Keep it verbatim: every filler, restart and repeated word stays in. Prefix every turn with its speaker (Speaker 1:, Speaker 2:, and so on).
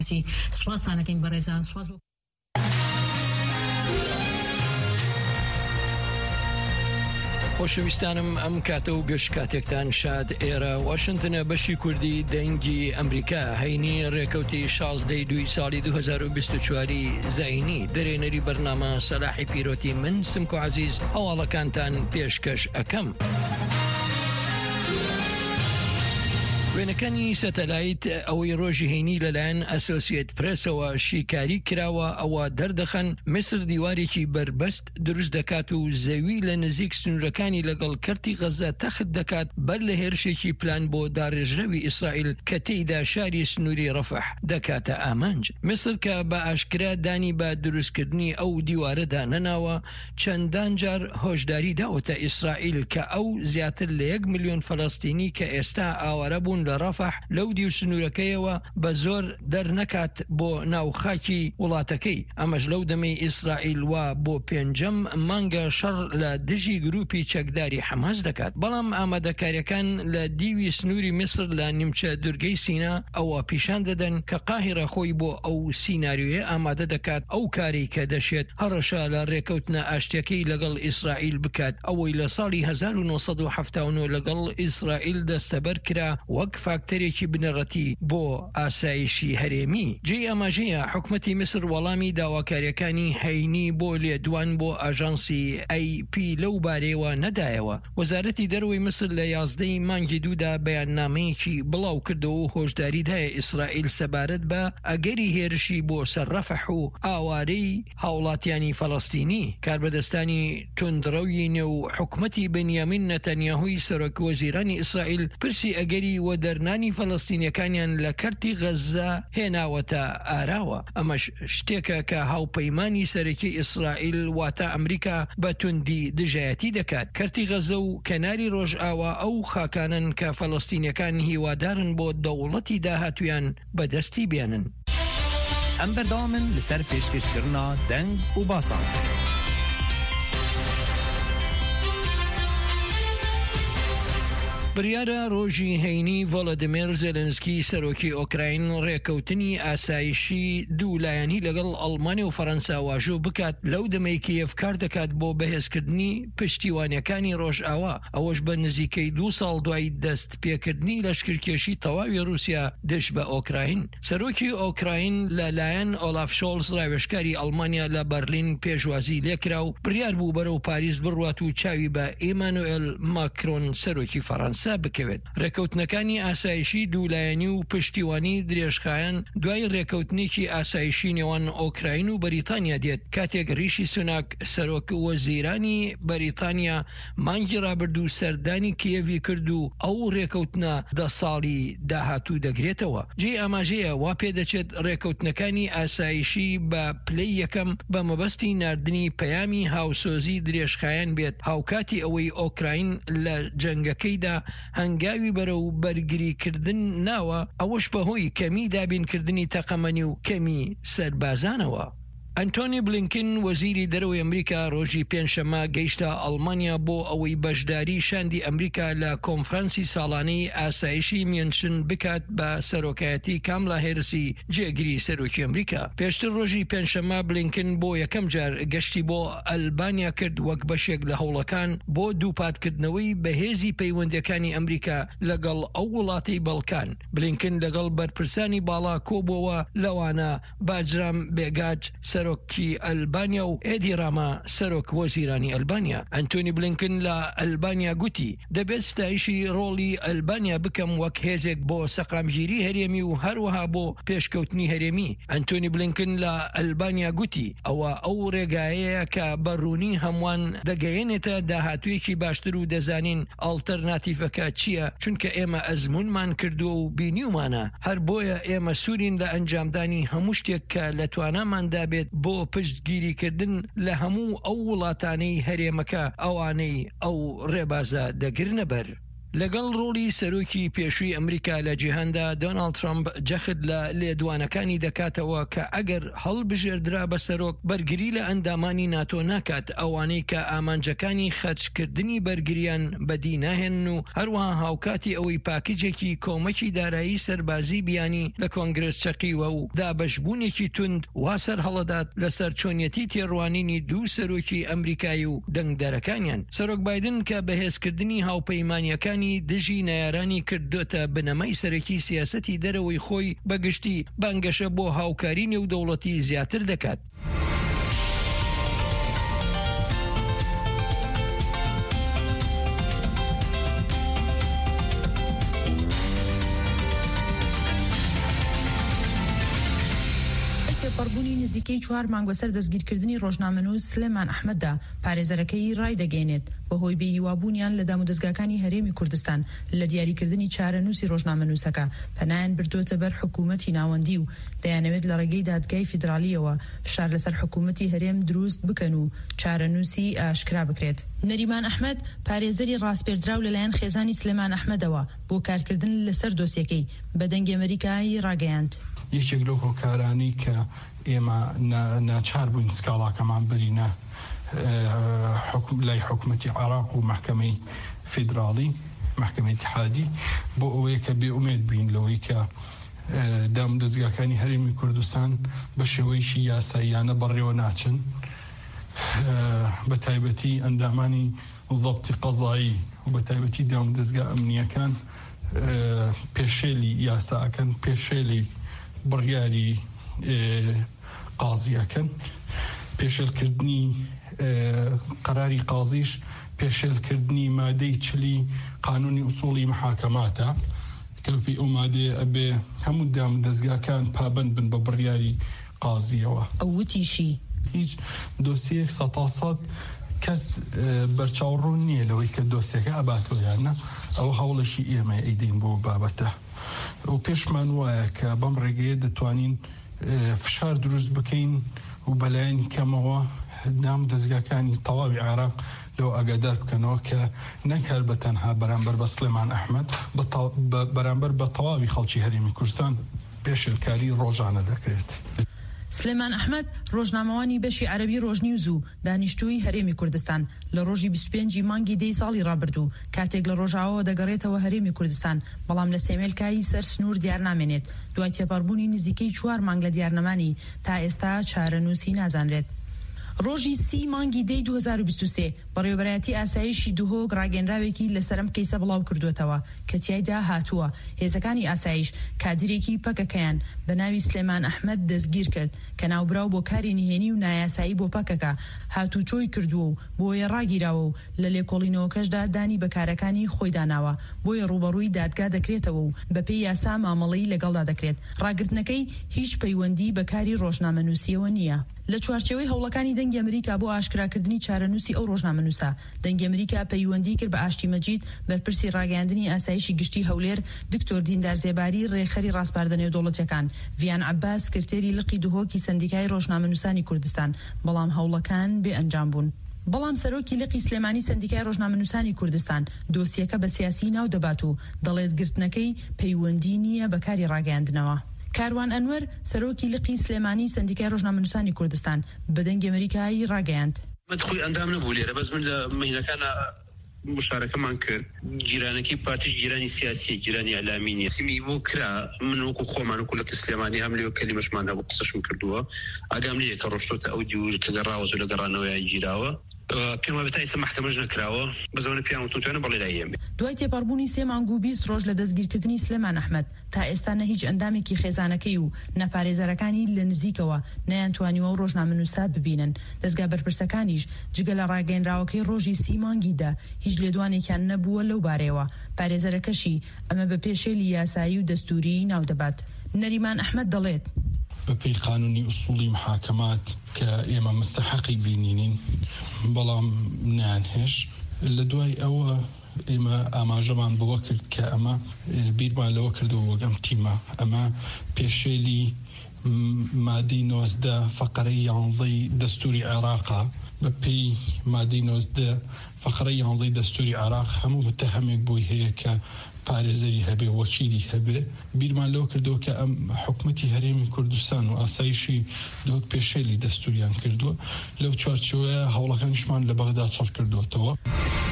Speaker 1: سواسانەکەین بەڕێزان سواز
Speaker 2: خۆشەویستانم ئەم کاتە و گەشت کاتێکتان شاد ئێرە واشنتنە بەشی کوردی دەنگی ئەمریکا هەینی ڕێکەوتی شازدەی دوی ساڵی دوو هەزار و بیست و چواری زاینی دەرێنەری بەرنامە سەلاحی پیرۆتی من سمکو عەزیز هەواڵەکانتان پێشکەش ئەکەم. وێنەکانی سەتەلایت ئەوەی ڕۆژی هەینی لەلایەن ئەسۆسیێت پرێسەوە شیکاری کراوە ئەوە دەردەخەن میسر دیوارێکی بربەست دروست دەکات و زەوی لە نزیک سنوورەکانی لەگەڵ کەرتی غەزە تەخت دەکات بەر لە هێرشێکی پلان بۆ داڕێژراوی ئیسرائیل کە تێیدا شاری سنووری ڕەفەح دەکاتە ئامانج. میسر کە بە ئاشکرا دانی بە دروستکردنی ئەو دیوارەدا نەناوە چەندان جار هۆشداری داوەتە ئیسرائیل کە ئەو زیاتر لە یەک ملیۆن فەڵەستینی کە ئێستا ئاوارە بوون لە ڕەفەح لەو دی و سنوورەکەیەوە بە زۆر دەرنەکات بۆ ناوخاکی وڵاتەکەی. ئەمەش لەو دەمەی ئیسرائیل وا بۆ پێنجەم مانگە شەڕ لە دژی گروپی چەکداری حەماس دەکات. بەڵام ئامادەکاریەکان لە دیوی سنووری میسر لە نیمچە دورگەی سینا ئەوە پیشان دەدەن کە قاهیرە خۆی بۆ ئەو سیناریۆیە ئامادە دەکات ئەو کاری کە دەشێت هەڕەشە لە ڕێکەوتنە ئاشتیەکەی لەگەڵ ئیسرائیل بکات ئەوەی لە ساڵی هەزار و نۆسەد و هەفتاد و نۆ لەگەڵ ئیسرائیل دەستەبەر کرا وەک فاکتەرێکی بنەڕەتی بۆ ئاسایشی هەرێمی. جێی ئەماژەیە حکومەتی میسر وەڵامی داواکاریەکانی هەینی بۆ لێدوان بۆ ئاژانسی ئەی پی لەو بارەیەوە نەدایەوە. وەزارەتی دەرەوەی میسر لە یازدەی مانگی دوودا بەیاننامەیەکی بڵاو کردەوە و هۆشداریدایە ئیسرائیل سەبارەت بە ئەگەری هێرشی بۆ سەر ڕەفەح و ئاوارەی هاوڵاتیانی فەڵەستینی. کاربەدەستانی توندڕەوی نێو حکومەتی بنیامین نەتەنیاهوی سەرۆکوەزیرانی ئیسرائیل پرسی ئەگەری و دەرنانی فەڵەستینیەکانیان لە کەرتی غەزە هێناوەتە ئاراوە. ئەمەش شتێکە کە هاوپەیمانی سەرەکی ئیسرائیل واتە ئەمریکا بە توندی دژایەتی دەکات. کەرتی غەزە و کەناری ڕۆژئاوا ئەو خاکانن کە فەڵەستینیەکان هیوادارن بۆ دەوڵەتی داهاتویان بەدەستی بێنن.
Speaker 3: ئەم بەردەوامن لەسەر پێشکەشکردنا دەنگ و باسان.
Speaker 2: بریارە ڕۆژی هەینی ڤۆلۆدیمیر زێلێنسکی سەرۆکی ئۆکراین ڕێکەوتنی ئاسایشی دوولایەنی لەگەڵ ئەڵمانیا و فەڕەنسا واژۆ بکات لەو دەمەی کیەف کار دەکات بۆ بەهێزکردنی پشتیوانیەکانی ڕۆژئاوا ئەوەش بە نزیکەی دوو ساڵ دوای دەست پێکردنی لەشکرکێشی تەواوی رووسیا دژ بە ئۆکراین. سەرۆکی ئۆکراین لەلایەن ئۆلاف شۆڵز ڕاوێژکاری ئەڵمانیا لە بەرلین پێشوازی لێکرا و بڕیار بوو بەرەو پاریس بڕوات و چاوی بە ئێمانوئێل ماکرۆن سەرۆکی فەڕەنسا بکەوێت. ڕێکەوتنەکانی ئاسایشی دوولایەنی و پشتیوانی درێژخایەن دوای ڕێکەوتنێکی ئاسایشی نێوان ئۆکراین و بەریتانیا دێت کاتێک ریشی سوناک سەرۆک وەزیرانی بەریتانیا مانگی ڕابردوو سەردانی کیەڤی کرد و ئەو ڕێکەوتنە دە ساڵی داهاتوو دەگرێتەوە. جێی ئاماژەیە وا پێدەچێت ڕێکەوتنەکانی ئاسایشی بە پلەی یەکەم بە مەبەستی ناردنی پەیامی هاوسۆزی درێژخایەن بێت هاوکاتی ئەوەی ئۆکراین لە جەنگەکەیدا هەنگاوی بەرەو بەرگریکردن ناوە ئەوەش بەهۆی کەمی دابینکردنی تەقەمەنی و کەمی سەربازانەوە. ئەنتۆنی بلینکن وەزیری دەرەوەی ئەمریکا ڕۆژی پێنجشەممە گەیشتە ئەڵمانیا بۆ ئەوەی بەشداری شاندی ئەمریکا لە کۆنفرانسی ساڵانەی ئاسایشی مێنشن بکات بە سەرۆکایەتی کاملا هێرسی جێگیری سەرۆکی ئەمریکا. پێشتر ڕۆژی پێنجشەممە بلینکن بۆ یەکەم جار گەشتی بۆ ئەلبانیا کرد وەک بەشێک لە هەوڵەکان بۆ دووپاتکردنەوەی بەهێزی پەیوەندەکانی ئەمریکا لەگەڵ ئەو وڵاتی بەڵکان. بلینکن لەگەڵ بەرپرسانی باڵا کۆبووەوە لەوانە باجرام بێگاج سەرۆکی ئەلبانیا و ئێدی ڕاما سەرۆک وەزیرانی ئەلبانیا. ئەنتۆنی بلینکن لە ئەلبانیا گوتی دەبێت ستایشی ڕۆڵی ئەلبانیا بکەم وەک هێزێک بۆ سەقامگیری هەرێمی و هەروەها بۆ پێشکەوتنی هەرێمی. ئەنتۆنی بلینکن لە ئەلبانیا گوتی ئەوە ئەو ڕێگایەیە کە بەڕوونی هەمووان دەگەیەنێتە داهاتوویەکی باشتر و دەزانین ئاڵتەرناتیڤەکە چییە چونکە ئێمە ئەزمونمان کردووە و بینیومانە هەر بۆیە ئێمە سوورین لە ئەنجامدانی هەموو شتێک کە لە تواناماندا بێت بۆ پشتگیریکردن لە هەموو ئەو وڵاتانەی هەرێمەکە ئەوانەی ئەو ڕێبازە دەگرنە بەر. لەگەڵ ڕۆڵی سەرۆکی پێشووی ئەمریکا لە جیهاندا دۆناڵد ترامپ جەخت لە لێدوانەکانی دەکاتەوە کە ئەگەر هەڵبژێردرا بە سەرۆک بەرگری لە ئەندامانی ناتۆ ناکات ئەوانەی کە ئامانجەکانی خەرجکردنی بەرگریان بەدی ناهێن و هەروەها هاوکاتی ئەوەی پاکیجێکی کۆمەکی دارایی سەربازی بیانی لە کۆنگرس چەقیوە و دابەشبوونێکی توند وا سەر هەڵەدات لەسەر چۆنیەتی تێڕوانینی دوو سەرۆکی ئەمریکایی و دەنگدەرەکانیان. سەرۆک بایدن کە بەهێزکردنی هاوپەیمانیەکانی دژی نایارانی کردوتە بنەمای سەرەکی سیاسەتی دەرەوەی خۆی بەگشتی بانگەشە بۆ هاوکاری نێودەوڵەتی زیاتر دەکات.
Speaker 1: پەربوونی نزیکەی چوار مانگ بەسەر دەستگیرکردنی ڕۆژنامەنووس سلێمان ئەحمەددا پارێزەرەکەی ڕای دەگەێنێت بەهۆی بێهیوابوونیان لە دام و دەستگاکانی هەرێمی کوردستان لە دیاریکردنی چارەنووسی ڕۆژنامەنووسەکە پەنایان بردووەتە بەر حکوومەتی ناوەندی و دەیانەوێت لە ڕێگەی دادگای فیدرالیەوە فشار لەسەر حکوومەتی هەرێم دروست بکەن و چارەنووسی ئاشکرا بکرێت. نەریمان ئەحمەد پارێزەری ڕاستپێردراو لەلایەن خێزانی سلێمان ئەحمەدەوە بۆ کارکردن لەسەر دۆسیەکەی بە دەنگی ئەمریکایی ڕاگەیاند.
Speaker 4: یەکێک لەو هۆکارانی کە ئێمە ناچار بووین سکاڵاکەمان برینە لای حکوومەتی عێراق و محکەمەی فیدراڵی محکەمەی اتحادی بۆ ئەوەیە کە بێئومێد بین لەوەی کە دام دەستگاکانی هەرێمی کوردستان بە شێوەیەکی یاساییانە بەڕێوە ناچن، بە تایبەتی ئەندامانی زەبتی قەزایی و بە تایبەتی دام دەستگا ئەمنیەکان پێشێلی یاساکەن، پێشێلی بڕیاری قازیەکەن، پێشێلکردنی قەراری قازیش پێشێلکردنی مادەی چلی قانونی ئوسوڵی محاکەماتە کەوپی ئەو مادەیە ئەبێ هەموو دام دەستگاکان پابند بن بە بڕیاری قازیەوە.
Speaker 1: ئەوتیشی
Speaker 4: هیچ دۆسیەک سەتاسەد کەس بەرچاوڕوون نییە لەوەی کە دۆسیەکە ئەباتۆیانە، ئەوە هەوڵێکی ئێمە ئەیدەین بۆ بابەتە و پێشمان وایە کە بەم ڕێگەیە دەتوانین فشار دروست بکەین و بەلایەنی کەمەوە نام دەستگاکانی تەواوی عێراق لەو ئاگادار بکەنەوە کە نەکار بە تەنها بەرامبەر بە سلێمان ئەحمەد بەرامبەر بە تەواوی خەڵکی هەرێمی کوردستان پێشێلکاری ڕۆژانە دەکرێت.
Speaker 1: سلێمان ئەحمەد ڕۆژنامەوانی بەشی عەرەبی ڕۆژنیوز و دانیشتووی هەرێمی کوردستان لە ڕۆژی بیست و پێنجی مانگی دەی ساڵی ڕابردوو کاتێک لە ڕۆژاوەوە دەگەڕێتەوە هەرێمی کوردستان بەڵام لە سێمێلکایی سەر سنوور دیار نامێنێت دوای تێپەڕبوونی نزیکەی چوار مانگ لە دیارنەمانی تا ئێستا چارەنووسی نازانرێت. ڕۆژی سی مانگی دەی دوو هەزار و بیست و سێ بەڕێوەبەرایەتی ئاسایشی دووهۆک ڕاگەنراوێکی لەسەرم کەیسە بڵاو کردوێتەوە کە تیایدا هاتووە هێزەکانی ئاسایش کادرێکی پەکەکەیان بە ناوی سلێمان ئەحمەد دەستگیر کرد کە ناوبراو بۆ کاری نهێنی و نایاسایی بۆ پەکەکە هاتوچۆی کردووە و بۆیە ڕاگیراوە و لە لێکۆڵینەوەکەشدا دانی بەکارەکانی خۆی داناوە بۆیە ڕوبەڕووی دادگا دەکرێتەوە و بەپێی یاسا مامەڵەی لەگەڵدا دەکرێت. ڕاگرتنەکەی هیچ پەیوەندی بە کاری ڕۆژنامەنووسیەوە نییە. لە چوارچێوەی هەوڵەکانی دەنگی ئەمریکا بۆ ئاشکراکردنی چارەنووسی ئەو ڕۆژنامەنووسە دەنگی ئەمریکا پەیوەندی کرد بە ئاشتی مەجید بەرپرسی ڕاگەیاندنی ئاسایشی گشتی هەولێر دکتۆر دیندار زێباری ڕێخەری ڕاستپاردە نێودەوڵەتیەکان ڤیان عەباس سکرتێری لقی دووهۆکی سەندیکای ڕۆژنامەنووسانی کوردستان بەڵام هەوڵەکان بێ ئەنجام بوون. بەڵام سەرۆکی لقی سلێمانی سەندیکای ڕۆژنامەنووسانی کوردستان دۆسیەکە بە سیاسی ناو دەبات و دەڵێت گرتنەکەی پەیوەندی نییە بە کاری ڕاگەیاندنەوە. کاروان ئەنوەر سەرۆکی لقی سلێمانی سەندیکای ڕۆژنامەنووسانی کوردستان بە دەنگی ئەمریکایی ڕاگەیاند.
Speaker 5: مدخوی ئەندام نەبوو لێرە بەس من لە مهینەکانە مشارەکەمان کرد جیرانەکەی پارتی جیرانی سیاسی جیرانی ئەلامینی سیمی بۆ کرا من وەکو خۆمان وەکو لە سلێمانی هەم لێوە کەلیمەشمان هەبوو قسەشم کردووە ئاگام لێ کە ڕۆشتۆتە ئەو دیور کە گەڕاوە لە گەڕانەوەیان گیراوە پێم وایە بەتایسە محکەمەش نەکراوە بەزەونە پیان وتوانە بەڵێ لایەم.
Speaker 1: دوای تێپەڕبوونی سێ مانگ و بیست ڕۆژ لە دەستگیرکردنی سلێمان ئەحمەد تا ئێستا نە هیچ ئەندامێکی خێزانەکەی و نەپارێزەرەکانی لە نزیکەوە نەیانتوانیوە و ڕۆژنامەنووسا ببینن. دەستگا بەرپرسەکانیش جگە لە ڕاگەیەنراوەکەی ڕۆژی سی مانگیدا هیچ لێدوانێکیان نەبووە لەو بارەیەوە. پارێزەرەکەشی ئەمە بە پێشێلی یاسایی و دەستوری ناو دەبات. نەریمان ئەحمەد دەڵێت
Speaker 4: بەپێی قانونی ئوسوڵی محاکەمات کە ئێمە مستحقی بینینین بەڵام نانهێش لە دوای ئەوە ئێمە ئاماژەمان بەوە کرد کە ئەمە بیرمان لەوە کردەوە وەگەم تیمە ئەمە پێشێلی مادەی نۆزدە فەقەرەی یانزەی دەستوری عێراقا بە پێی مادەی نۆزدە فەقرەی یانزەی دەستوری عێراق هەموو متهمێک بۆی هەیە کە پارێزەری هەبێ وەکیلی هەبێ. بیرمان لەوە کردەوە کە ئەم حکومەتی هەرێمی کوردستان و ئاسایشی دۆک پێشێلی دەستوریان کردووە. لەو چوارچەوەیە هەوڵەکانیشمان لە بەغدا چڕ کردوێتەوە.